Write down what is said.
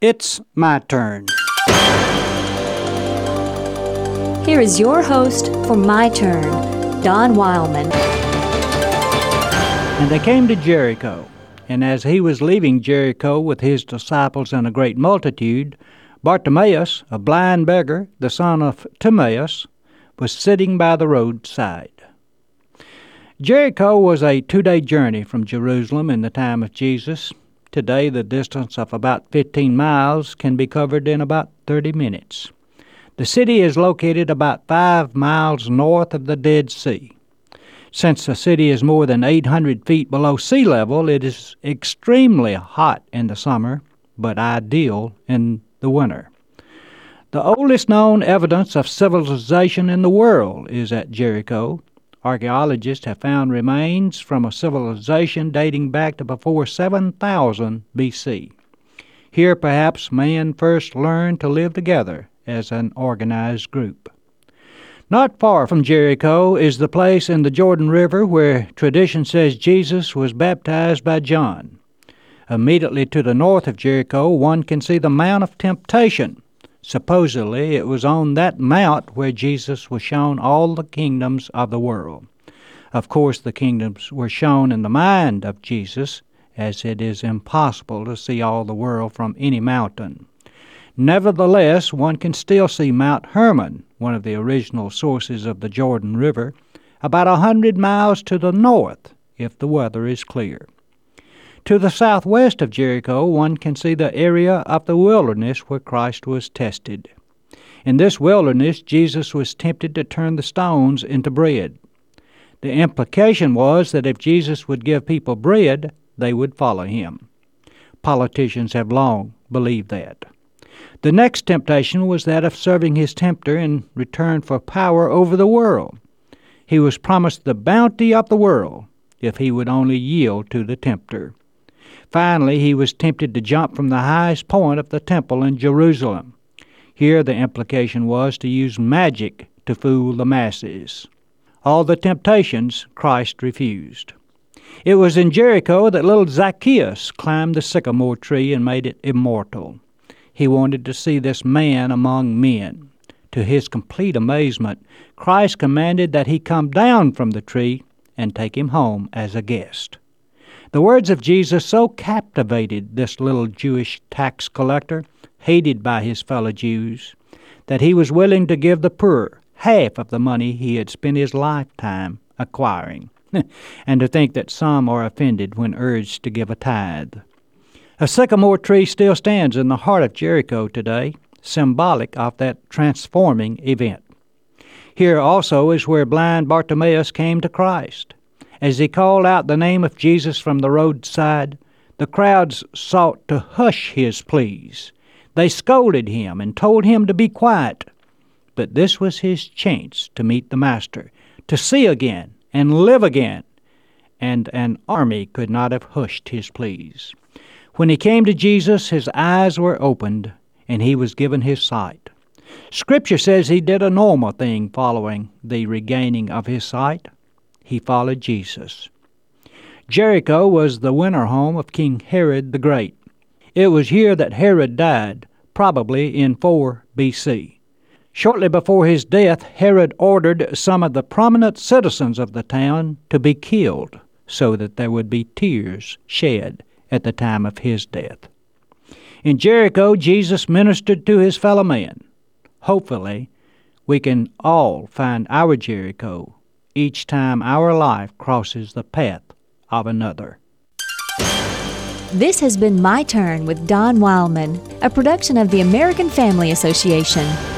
It's my turn. Here is your host for My Turn, Don Wildman. And they came to Jericho, and as he was leaving Jericho with his disciples and a great multitude, Bartimaeus, a blind beggar, the son of Timaeus, was sitting by the roadside. Jericho was a 2-day journey from Jerusalem in the time of Jesus. Today, the distance of about 15 miles can be covered in about 30 minutes. The city is located about 5 miles north of the Dead Sea. Since the city is more than 800 feet below sea level, it is extremely hot in the summer, but ideal in the winter. The oldest known evidence of civilization in the world is at Jericho. Archaeologists have found remains from a civilization dating back to before 7,000 BC. Here, perhaps, man first learned to live together as an organized group. Not far from Jericho is the place in the Jordan River where tradition says Jesus was baptized by John. Immediately to the north of Jericho, one can see the Mount of Temptation. Supposedly, it was on that mount where Jesus was shown all the kingdoms of the world. Of course, the kingdoms were shown in the mind of Jesus, as it is impossible to see all the world from any mountain. Nevertheless, one can still see Mount Hermon, one of the original sources of the Jordan River, about 100 miles to the north, if the weather is clear. To the southwest of Jericho, one can see the area of the wilderness where Christ was tested. In this wilderness, Jesus was tempted to turn the stones into bread. The implication was that if Jesus would give people bread, they would follow him. Politicians have long believed that. The next temptation was that of serving his tempter in return for power over the world. He was promised the bounty of the world if he would only yield to the tempter. Finally, he was tempted to jump from the highest point of the temple in Jerusalem. Here the implication was to use magic to fool the masses. All the temptations Christ refused. It was in Jericho that little Zacchaeus climbed the sycamore tree and made it immortal. He wanted to see this man among men. To his complete amazement, Christ commanded that he come down from the tree and take him home as a guest. The words of Jesus so captivated this little Jewish tax collector, hated by his fellow Jews, that he was willing to give the poor half of the money he had spent his lifetime acquiring. And to think that some are offended when urged to give a tithe. A sycamore tree still stands in the heart of Jericho today, symbolic of that transforming event. Here also is where blind Bartimaeus came to Christ. As he called out the name of Jesus from the roadside, the crowds sought to hush his pleas. They scolded him and told him to be quiet. But this was his chance to meet the Master, to see again and live again. And an army could not have hushed his pleas. When he came to Jesus, his eyes were opened, and he was given his sight. Scripture says he did a normal thing following the regaining of his sight. He followed Jesus. Jericho was the winter home of King Herod the Great. It was here that Herod died, probably in 4 BC. Shortly before his death, Herod ordered some of the prominent citizens of the town to be killed so that there would be tears shed at the time of his death. In Jericho, Jesus ministered to his fellow man. Hopefully, we can all find our Jericho each time our life crosses the path of another. This has been My Turn with Don Wildman, a production of the American Family Association.